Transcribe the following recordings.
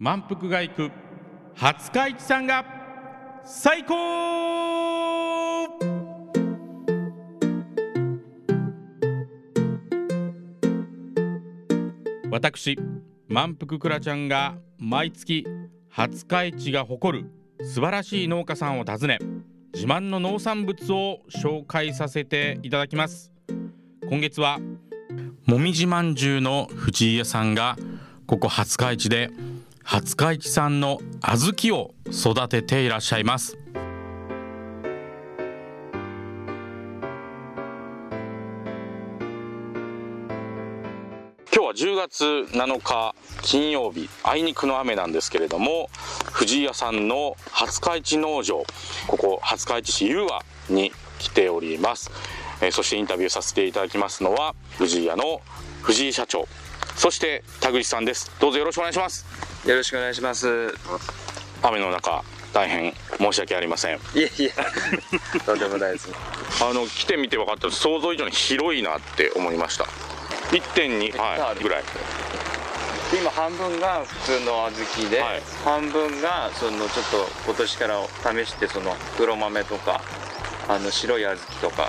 満腹が行く廿日市さんが最高。私満腹くらちゃんが毎月廿日市が誇る素晴らしい農家さんを訪ね、自慢の農産物を紹介させていただきます。今月はもみじまんじゅうの藤井屋さんがここ廿日市で廿日市産の小豆を育てていらっしゃいます。今日は10月7日金曜日、あいにくの雨なんですけれども、藤井屋さんの廿日市農場、ここ廿日市市雄和に来ております。そしてインタビューさせていただきますのは藤井屋の藤井社長、そして田口さんです。どうぞよろしくお願いします。 よろしくお願いします。 雨の中大変申し訳ありません。 いえいえとんでもないです。 来てみて分かった。想像以上に広いなって思いました。 1.2 ぐらい。 今半分が普通の小豆で、はい、半分がちょっと今年から試して黒豆とか白い小豆とか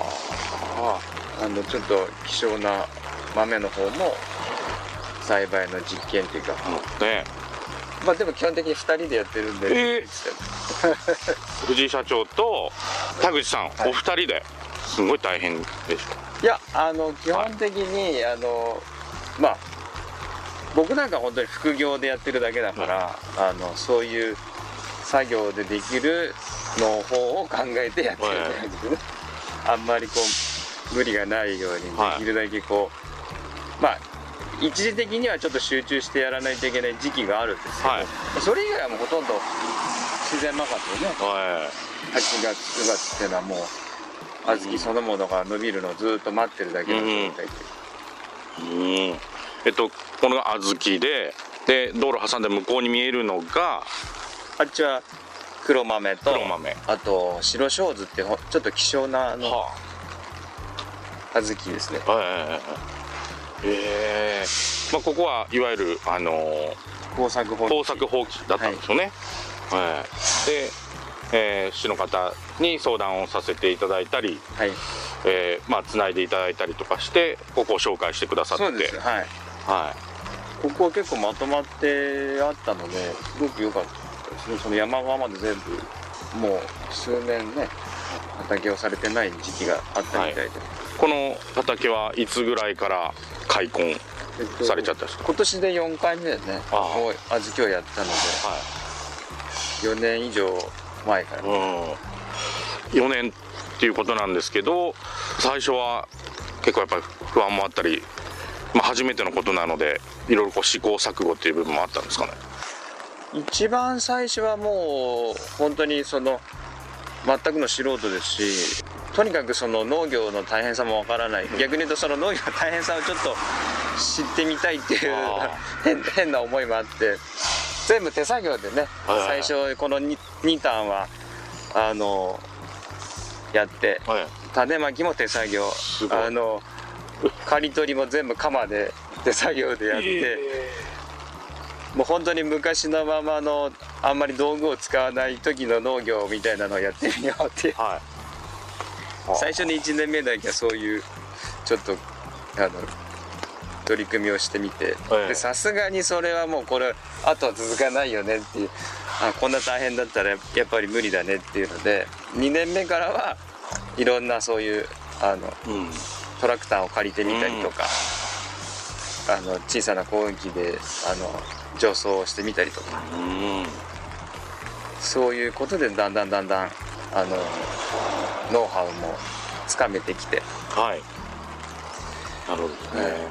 ちょっと希少な豆の方も栽培の実験っていうか、でも基本的に2人でやってるんで、 藤井社長と田口さん、お二人ですごい大変でしょ。 いや基本的に、僕なんか本当に副業でやってるだけだから、そういう作業でできるの方を考えてやってるんだけど、あんまり無理がないようにできるだけ一時的にはちょっと集中してやらないといけない時期があるんですけど、それ以外はもうほとんど自然任せでね、8月9月っていうのはもう小豆そのものが伸びるのをずっと待ってるだけの状態で、この小豆で道路挟んで向こうに見えるのが、 あっちは黒豆とあと白小豆ってちょっと希少な小豆ですね。 ここはいわゆる耕作放棄だったんですよね。で、市の方に相談をさせていただいたり、つないでいただいたりとかしてここを紹介してくださって。 そうです。ここは結構まとまってあったのですごく良かったですね。その山側まで全部もう数年ね畑をされてない時期があったみたいで、 この畑はいつぐらいから開墾されちゃったんですか？ 今年で4回目でね、小豆をやったので、4年以上前から、 4年っていうことなんですけど、最初は結構やっぱり不安もあったり、初めてのことなのでいろいろ試行錯誤っていう部分もあったんですかね？ 一番最初はもう本当に全くの素人ですし、とにかく農業の大変さもわからない、逆に言うと農業の大変さをちょっと知ってみたいっていう変な思いもあって、全部手作業でね、最初この 2ターンはやって、種まきも手作業、刈り取りも全部鎌で手作業でやって、もう本当に昔のままのあんまり道具を使わない時の農業みたいなのをやってみようっていう、最初の1年目だけはそういうちょっと取り組みをしてみて、さすがにそれはもうこれあとは続かないよねっていう、こんな大変だったらやっぱり無理だねっていうので、2年目からはいろんなそういうトラクターを借りてみたりとか、小さな耕運機で除草をしてみたりとか、そういうことでだんだんノウハウもつかめてきて。 なるほどですね。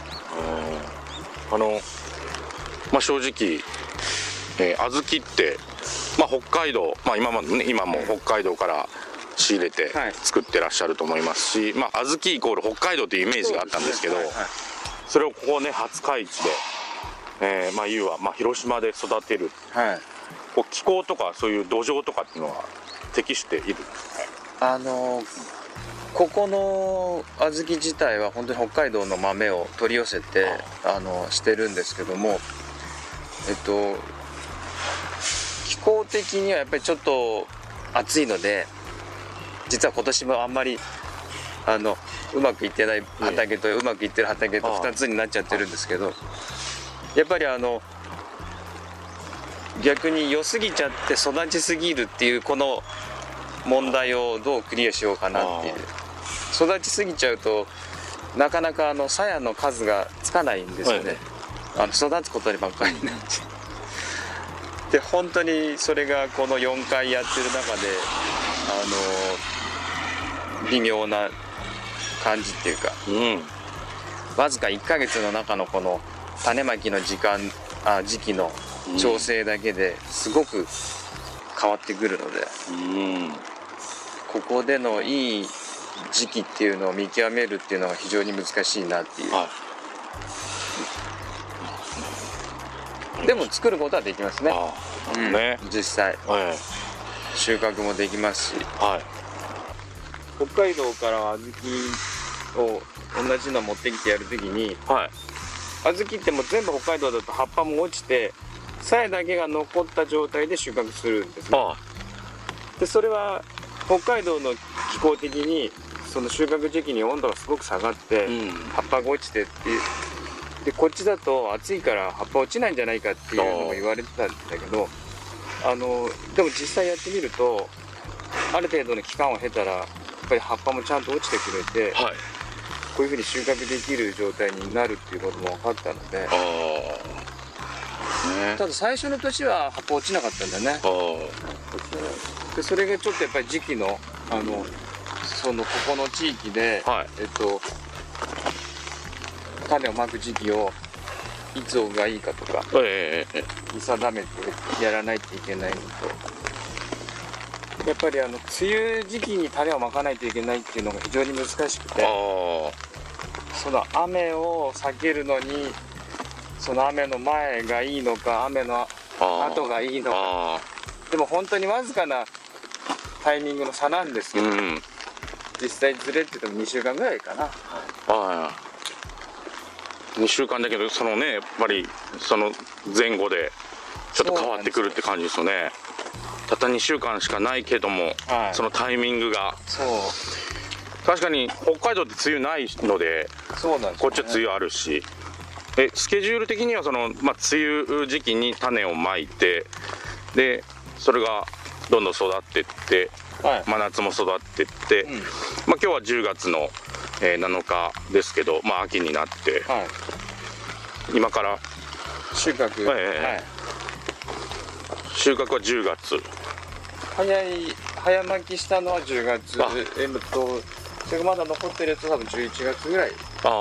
正直、小豆って、北海道、今も北海道から仕入れて作ってらっしゃると思いますし、小豆イコール北海道というイメージがあったんですけど、それをここね廿日市で、雄は、広島で育てる、気候とかそういう土壌とかっていうのは適しているんですね。 ここの小豆自体は本当に北海道の豆を取り寄せてしてるんですけども、 気候的にはやっぱりちょっと暑いので、実は今年もあんまりうまくいってない畑とうまくいってる畑と2つになっちゃってるんですけど、やっぱり逆に良すぎちゃって育ちすぎるっていうこの問題をどうクリアしようかなっていう。育ちすぎちゃうとなかなか鞘の数がつかないんですよね、育つことにばっかりになっちゃう。で本当にそれがこの4回やってる中で微妙な感じっていうか、わずか1ヶ月の中のこの種まきの時期の調整だけですごく変わってくるので、ここでのいい時期っていうのを見極めるっていうのが非常に難しいなっていう、でも作ることはできますね。実際、収穫もできますし、北海道から小豆を同じの持ってきてやるときに、小豆ってもう全部北海道だと葉っぱも落ちて鞘だけが残った状態で収穫するんですね。でそれは北海道の気候的にその収穫時期に温度がすごく下がって、葉っぱが落ちてっていう。でこっちだと暑いから葉っぱ落ちないんじゃないかっていうのも言われてたんだけど、でも実際やってみるとある程度の期間を経たらやっぱり葉っぱもちゃんと落ちてくれて、こういうふうに収穫できる状態になるっていうことも分かったので、ただ最初の年は葉っぱ落ちなかったんだね。でそれがちょっとやっぱり時期のここの地域で、種をまく時期をいつがいいかとか見定めてやらないといけないのと、やっぱり梅雨時期に種をまかないといけないっていうのが非常に難しくて、その雨を避けるのにその雨の前がいいのか雨の後がいいのか、でも本当にわずかなタイミングの差なんですけど、実際ずれって言っても2週間ぐらいかな。 2週間だけど、そのねやっぱりその前後でちょっと変わってくるって感じですよね。たった2週間しかないけども、そのタイミングが。確かに北海道って梅雨ないので、こっちは梅雨あるし、スケジュール的には梅雨時期に種をまいて、でそれがどんどん育っていって、真夏も育っていって、今日は10月の7日ですけど、秋になって、今から収穫、 収穫は10月。 早巻きしたのは10月、それがまだ残ってるやつは多分11月ぐらい。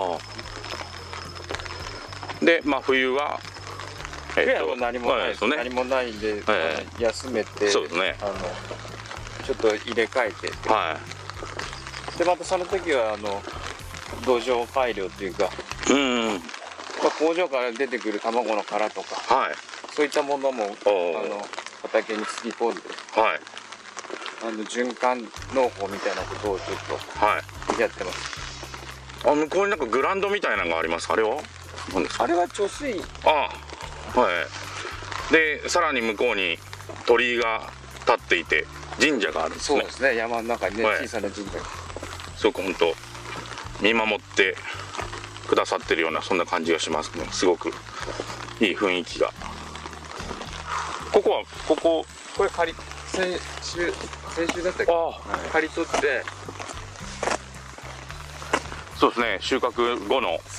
で冬は何もないです、何もないんで、休めて、 そうですね、 ちょっと入れ替えて、でまたその時は土壌改良というか、工場から出てくる卵の殻とか、そういったものも畑につぎ込んで、循環農法みたいなことをちょっとやってます。 向こうになんかグラウンドみたいなのがあります。あれは何ですか？ あれは貯水。 でさらに向こうに鳥居が立っていて神社があるんですね。 そうですね、山の中にね、小さな神社が。 すごく本当見守ってくださってるようなそんな感じがしますね。すごくいい雰囲気が。 これ先週だったっけ？刈り取って。 そうですね、収穫後の。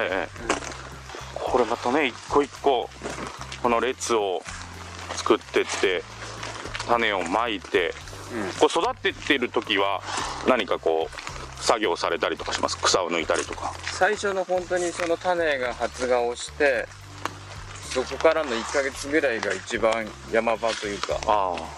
これまたね、一個一個この列を作ってって種をまいて、こう育ってっている時は何かこう作業されたりとかします？草を抜いたりとか。 最初の本当にその種が発芽をして、そこからの1ヶ月ぐらいが一番山場というか、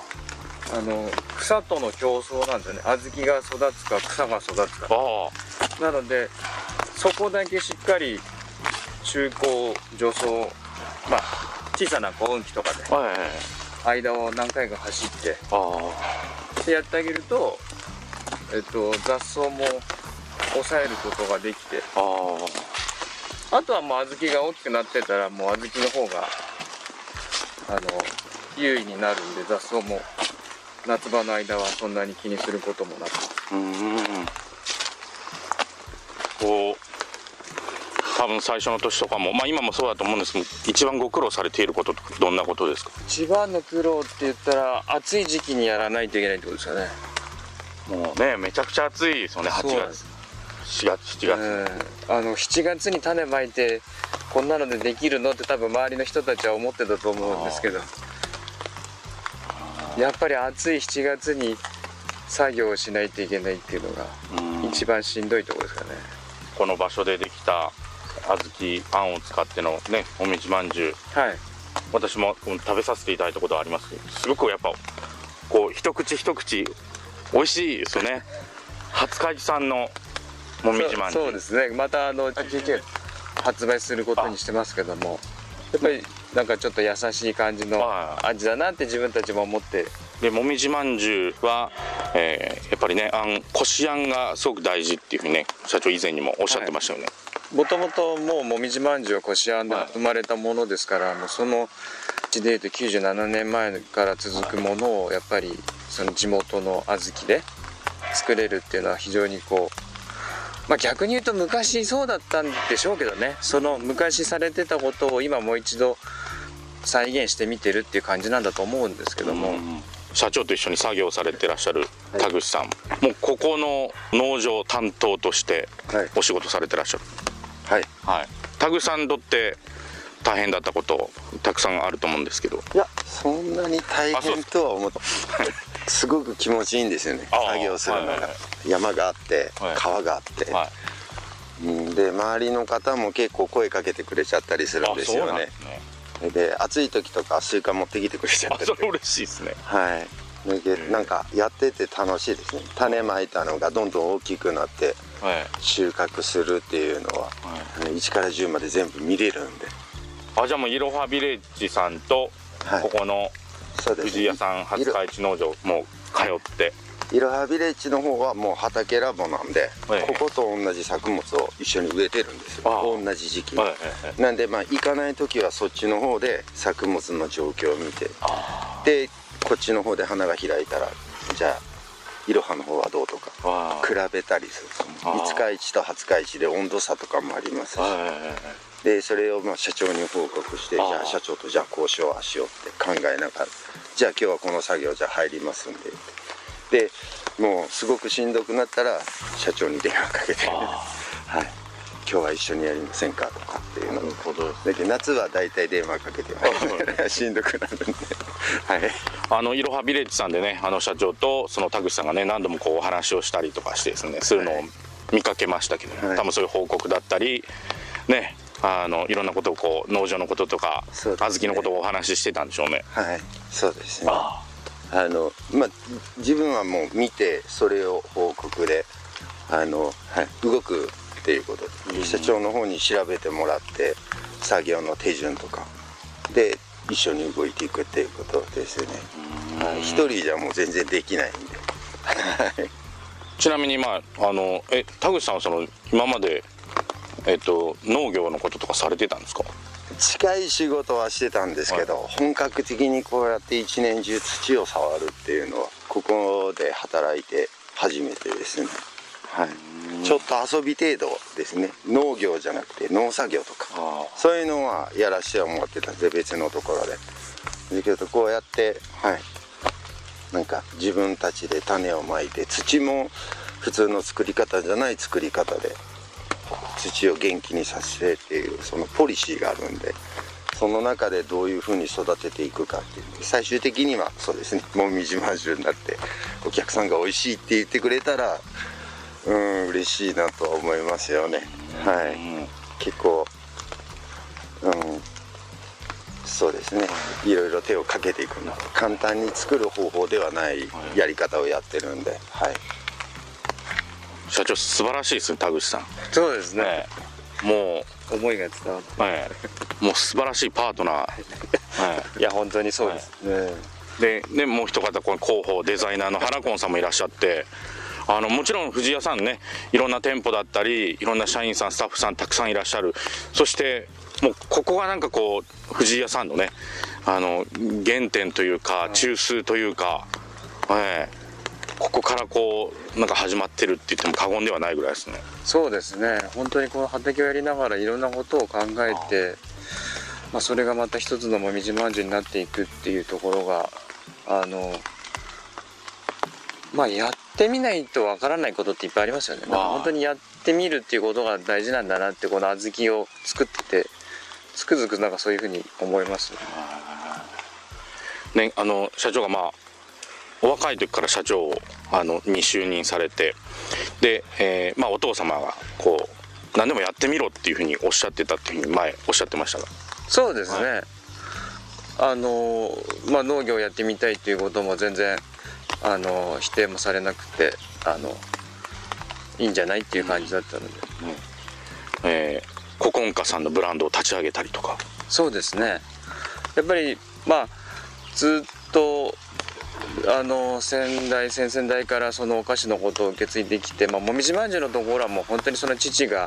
草との競争なんですよね。小豆が育つか草が育つか。なのでそこだけしっかり中耕除草、小さな耕運機とかで間を何回か走ってやってあげると、雑草も抑えることができて、あとはもう小豆が大きくなってたらもう小豆の方が優位になるんで、雑草も夏場の間はそんなに気にすることもなく。 こう多分最初の年とかも、今もそうだと思うんですけど、一番ご苦労されていることってどんなことですか？ 一番の苦労って言ったら、暑い時期にやらないといけないってことですかね。 もうね、めちゃくちゃ暑いですよね。8月4月7月、 7月に種まいてこんなのでできるのって多分周りの人たちは思ってたと思うんですけど、やっぱり暑い7月に作業をしないといけないっていうのが一番しんどいところですかね。 この場所でできた小豆あんを使ってのね、もみじまんじゅう、私も食べさせていただいたことはありますけど、すごくやっぱこう一口一口美味しいですよね。廿日市産のもみじまんじゅう。 そうですね。また発売することにしてますけども、やっぱりなんかちょっと優しい感じの味だなって自分たちも思って。 でもみじまんじゅうは、やっぱりね、こしあんがすごく大事っていうふうにね、社長以前にもおっしゃってましたよね。 もともともうもみじまんじゅうはこしあんで生まれたものですから、もうそのうちでいうと97年前から続くものをやっぱりその地元の小豆で作れるっていうのは非常にこう、逆に言うと昔そうだったんでしょうけどね、その昔されてたことを今もう一度再現してみてるっていう感じなんだと思うんですけども、 社長と一緒に作業されてらっしゃる田口さん、もうここの農場担当としてお仕事されてらっしゃる。田口さんにとって大変だったことたくさんあると思うんですけど。 いや、そんなに大変とは思ってすごく気持ちいいんですよね、作業するのが。山があって川があって、で周りの方も結構声かけてくれちゃったりするんですよね。で暑い時とかスイカ持ってきてくれちゃったり。 それ嬉しいですね。 なんかやってて楽しいですね。種まいたのがどんどん大きくなって収穫するっていうのは、1から10まで全部見れるんで。 じゃあもういろはビレッジさんとここの藤井屋さん廿日市農場も通って。 いろはビレッジの方はもう畑ラボなんで、ここと同じ作物を一緒に植えてるんですよ、同じ時期に。なんで行かない時はそっちの方で作物の状況を見て、でこっちの方で花が開いたら、じゃあいろはの方はどうとか比べたりする。五日市と廿日市で温度差とかもありますし、でそれを社長に報告して、じゃあ社長とじゃあこうしようああしようって考えながら、じゃあ今日はこの作業じゃあ入りますんで、でもうすごくしんどくなったら社長に電話かけて、今日は一緒にやりませんかとかっていうのを。で夏は大体電話かけてしんどくなるんで。 いろはビレッジさんでね、社長とその田口さんがね、何度もこうお話をしたりとかしてですね、するのを見かけましたけど、多分そういう報告だったりね、いろんなことをこう農場のこととか、小豆のことをお話ししてたんでしょうね。 そうですね。自分はもう見てそれを報告で動くっていうことで、社長の方に調べてもらって作業の手順とかで一緒に動いていくっていうことですよね。一人じゃもう全然できないんで。 ちなみに田口さんはその今まで農業のこととかされてたんですか？ 近い仕事はしてたんですけど、本格的にこうやって一年中土を触るっていうのはここで働いて初めてですね。ちょっと遊び程度ですね。農業じゃなくて農作業とかそういうのはやらせてもらってたんで、別のところで。だけどこうやってなんか自分たちで種をまいて、土も普通の作り方じゃない作り方で土を元気にさせてっていうそのポリシーがあるんで、その中でどういうふうに育てていくかっていう、最終的にはそうですね、もみじまんじゅうになってお客さんが美味しいって言ってくれたら嬉しいなとは思いますよね。結構そうですね、いろいろ手をかけていくの、簡単に作る方法ではないやり方をやってるんで。 社長素晴らしいですね、田口さん。 そうですね、 もう思いが伝わって、 もう素晴らしいパートナー。 いや本当にそうですね。でもう一方、この広報デザイナーの花子さんもいらっしゃって、もちろん藤井屋さんね、いろんな店舗だったりいろんな社員さんスタッフさんたくさんいらっしゃる。そしてもうここがなんかこう藤井屋さんのね原点というか中枢というか、ここからこうなんか始まってるって言っても過言ではないぐらいですね。 そうですね、本当にこの畑をやりながらいろんなことを考えて、それがまた一つのもみじまんじゅうになっていくっていうところがやってみないとわからないことっていっぱいありますよね。本当にやってみるっていうことが大事なんだなって、この小豆を作っててつくづくなんかそういうふうに思いますね。社長がお若い時から社長に就任されて、で、お父様がこう何でもやってみろっていうふうにおっしゃってたっていうふうに前おっしゃってましたが。 そうですね、農業をやってみたいっていうことも全然否定もされなくていいんじゃないっていう感じだったので、 ココンカさんのブランドを立ち上げたりとか。 そうですね、やっぱりずっと先々代からそのお菓子のことを受け継いできて、もみじまんじゅうのところはもう本当にその父が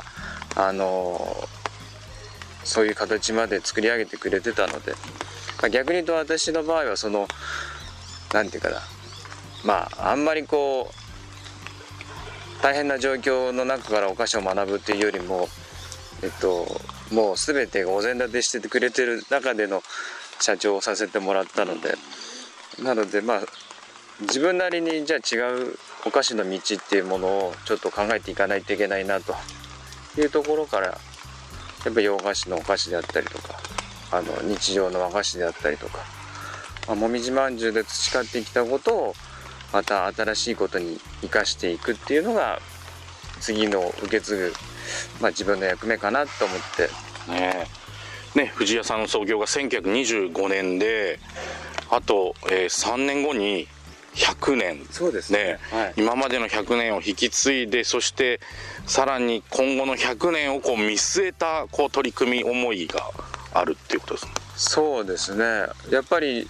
そういう形まで作り上げてくれてたので、逆に言うと私の場合はなんていうかな、あんまりこう大変な状況の中からお菓子を学ぶっていうよりも、もう全てがお膳立てしてくれてる中での社長をさせてもらったので、なので自分なりにじゃあ違うお菓子の道っていうものをちょっと考えていかないといけないなというところから、やっぱり洋菓子のお菓子であったりとか日常の和菓子であったりとか、もみじまんじゅうで培ってきたことをまた新しいことに生かしていくっていうのが次の受け継ぐ、自分の役目かなと思って藤屋さんの創業が1925年で、あと、3年後に100年。 そうですね、 今までの100年を引き継いで、そしてさらに今後の100年をこう見据えたこう取り組み思いがあるっていうことですね。 そうですね、やっぱり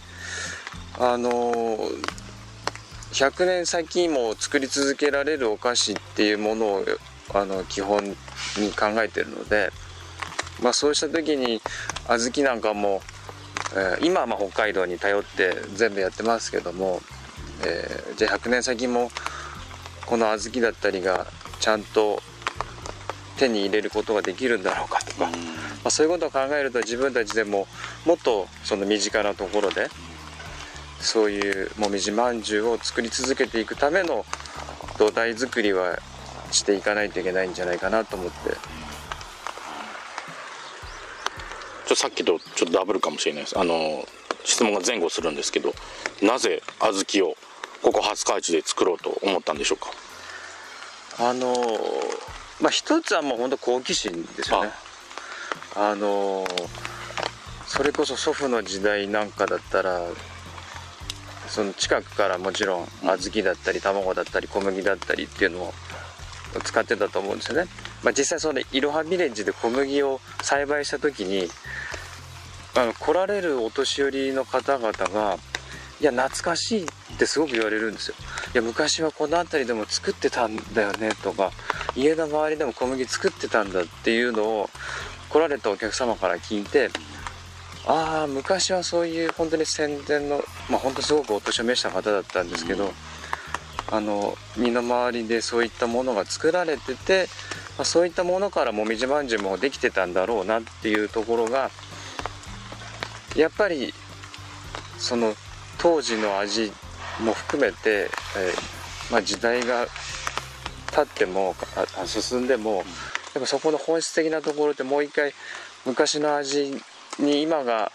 100年先も作り続けられるお菓子っていうものを基本に考えているので、そうした時に小豆なんかも、今は北海道に頼って全部やってますけども、じゃあ100年先もこの小豆だったりがちゃんと手に入れることができるんだろうかとか、そういうことを考えると自分たちでももっとその身近なところでそういうもみじまんじゅうを作り続けていくための土台作りはしていかないといけないんじゃないかなと思って。 さっきとちょっとダブルかもしれないです。質問が前後するんですけど、なぜ小豆をここ廿日市で作ろうと思ったんでしょうか。 一つはもう本当好奇心ですよね。それこそ祖父の時代なんかだったらその近くからもちろん小豆だったり卵だったり小麦だったりっていうのを使ってたと思うんですよね。実際そのいろはビレッジで小麦を栽培した時に来られるお年寄りの方々が「いや懐かしい」ってすごく言われるんですよ。いや昔はこの辺りでも作ってたんだよねとか、家の周りでも小麦作ってたんだっていうのを来られたお客様から聞いて、ああ昔はそういう本当に戦前の本当すごくお年を召した方だったんですけど、身の回りでそういったものが作られてて、そういったものからもみじまんじゅうもできてたんだろうなっていうところがやっぱりその当時の味も含めて、時代が経っても進んでもやっぱそこの本質的なところってもう一回昔の味に今が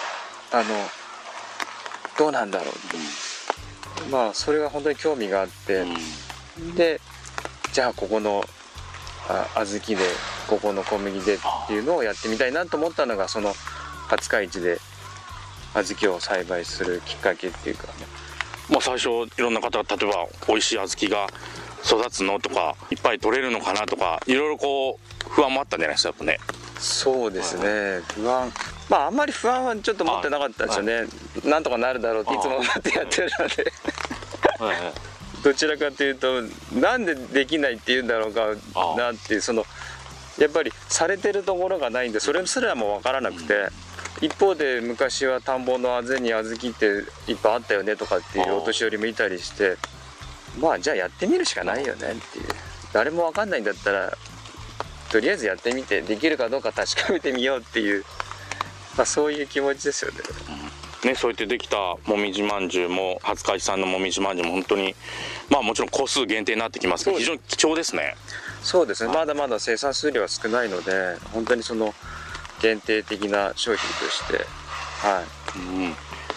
どうなんだろうって、それが本当に興味があって、でじゃあここの小豆でここの小麦でっていうのをやってみたいなと思ったのがその廿日市で小豆を栽培するきっかけっていうかね。 最初いろんな方が例えば美味しい小豆が育つのとかいっぱい取れるのかなとかいろいろこう不安もあったんじゃないですかやっぱね。 そうですね、不安あんまり不安はちょっと持ってなかったですよね。なんとかなるだろうっていつも思ってやってるのでどちらかというとなんでできないって言うんだろうかなっていう、やっぱりされてるところがないんでそれすらも分からなくて、 一方で昔は田んぼのあぜに小豆っていっぱいあったよねとかっていうお年寄りもいたりして、まあじゃあやってみるしかないよねっていう、誰も分かんないんだったらとりあえずやってみてできるかどうか確かめてみようっていう、まあ、そういう気持ちですよね。 ね、そうやってできたもみじまんじゅうも廿日市産のもみじまんじゅうも本当にまあもちろん個数限定になってきますけど非常に貴重ですね。 そうですね、まだまだ生産数量は少ないので本当にその限定的な商品として、はい、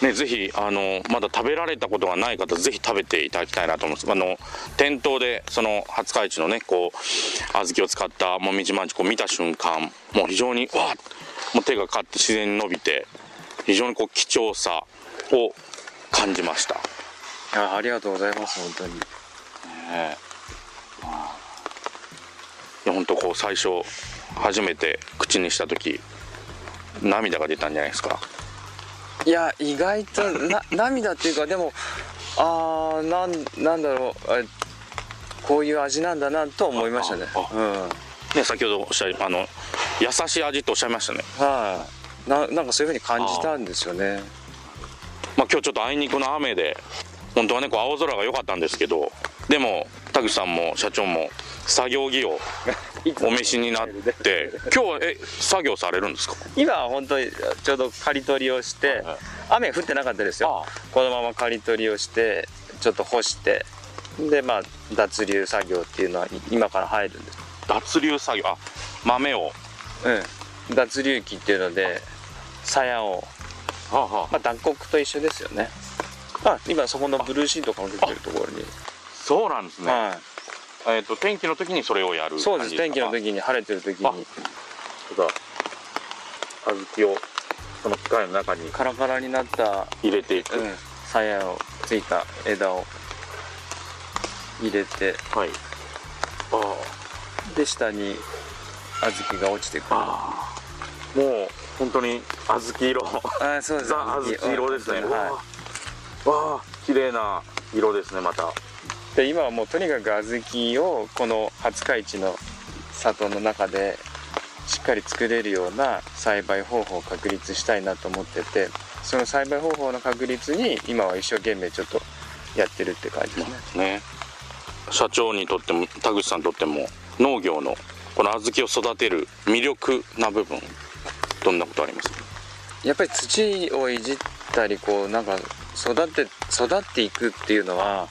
ね、ぜひまだ食べられたことがない方ぜひ食べていただきたいなと思います。店頭でその廿日市のねこう小豆を使ったもみじまんじゅう見た瞬間もう非常にわっもう手がかって自然に伸びて非常にこう貴重さを感じました。 ありがとうございます本当に。 いや本当こう最初初めて口にした時涙が出たんじゃないですか。 いや意外と涙っていうかでもなんだろうこういう味なんだなと思いましたね。 ね、先ほどおっしゃり優しい味とおっしゃいましたね。 はい、なんかそういう風に感じたんですよね。 まあ、今日ちょっとあいにくの雨で本当はねこう青空が良かったんですけどでも田口さんも社長も作業着をお召しになって今日は作業されるんですか？ 今は本当にちょうど刈り取りをして、雨降ってなかったですよ。このまま刈り取りをしてちょっと干してでまあ脱粒作業っていうのは今から入るんです。 脱粒作業豆を脱粒機っていうので鞘をまあ脱穀と一緒ですよね。今そこのブルーシートかけてるところに。 そうなんですね。 はい。 天気の時にそれをやる感じですか？ そうです。天気の時に晴れてる時に。 小豆をその機械の中にカラカラになった入れていく。 鞘をついた枝を入れて。 はい。 で下に小豆が落ちてくる。 もう本当に小豆色。 そうです。 ザ小豆色ですね。 はい。 わあ綺麗な色ですねまた。 で今はもうとにかく小豆をこの廿日市の里の中でしっかり作れるような栽培方法を確立したいなと思ってて、その栽培方法の確立に今は一生懸命ちょっとやってるって感じですね。 社長にとっても田口さんにとっても農業のこの小豆を育てる魅力な部分どんなことありますか？ やっぱり土をいじったりこうなんか育っていくっていうのは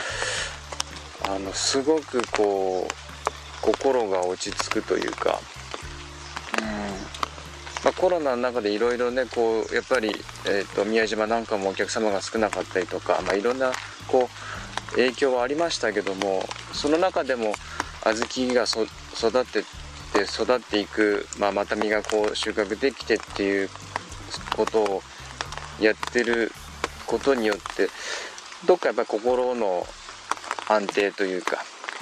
すごくこう心が落ち着くというか、コロナの中でいろいろねこうやっぱり、宮島なんかもお客様が少なかったりとか、いろんなこう影響はありましたけども、その中でも小豆が育っていく、また実がこう収穫できてっていうことをやってることによってどっかやっぱり心の安定というか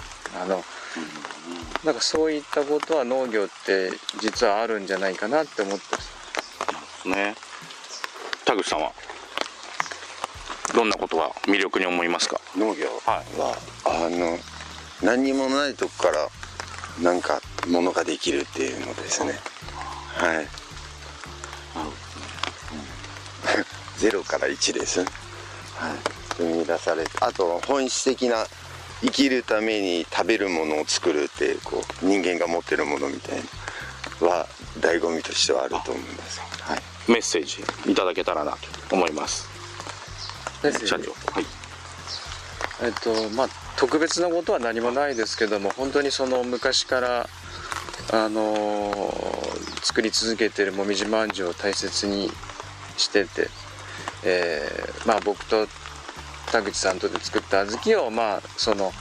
なんかそういったことは農業って実はあるんじゃないかなって思ってますね。田口さんはどんなことが魅力に思いますか？ 農業は、何にもないとこからなんかものができるっていうのですね。はい。0から1です。はい。生み出されて、あと本質的な生きるために食べるものを作るっていうこう人間が持ってるものみたいなは醍醐味としてはあると思います。はい。 メッセージいただけたらなと思います。社長。はい。 特別なことは何もないですけども、本当にその昔から作り続けているもみじまんじゅうを大切にしてて、僕と田口さんとで作った小豆をその、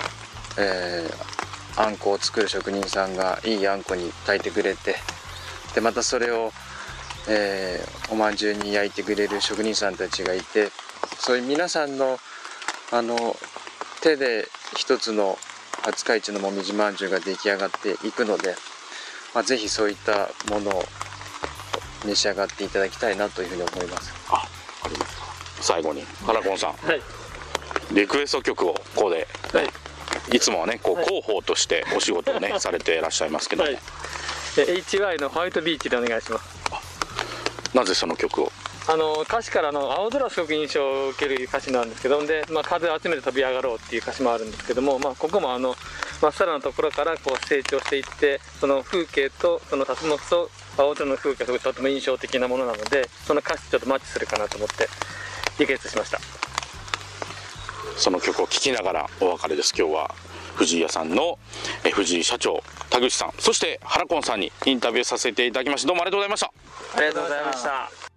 あんこを作る職人さんがいいあんこに炊いてくれて、でまたそれを、おまんじゅうに焼いてくれる職人さんたちがいて、そういう皆さんの手で一つの廿日市のもみじまんじゅうが出来上がっていくので、ぜひそういったものを召し上がっていただきたいなというふうに思います。 ありますか。最後に原コンさん、リクエスト曲をここで、いつもはねこう広報としてお仕事をねされていらっしゃいますけど、 HY のホワイトビーチでお願いします。 なぜその曲を？ 歌詞から青空すごく印象を受ける歌詞なんですけど、で、風を集めて飛び上がろうっていう歌詞もあるんですけども、ここもまっさらなところからこう成長していって、その風景とその竜巻と青空の風景がとても印象的なものなので、その歌詞ちょっとマッチするかなと思ってリクエストしました。 その曲を聴きながらお別れです。今日は藤井屋さんの藤井社長、田口さん、そして原今さんにインタビューさせていただきました。どうもありがとうございました。 ありがとうございました。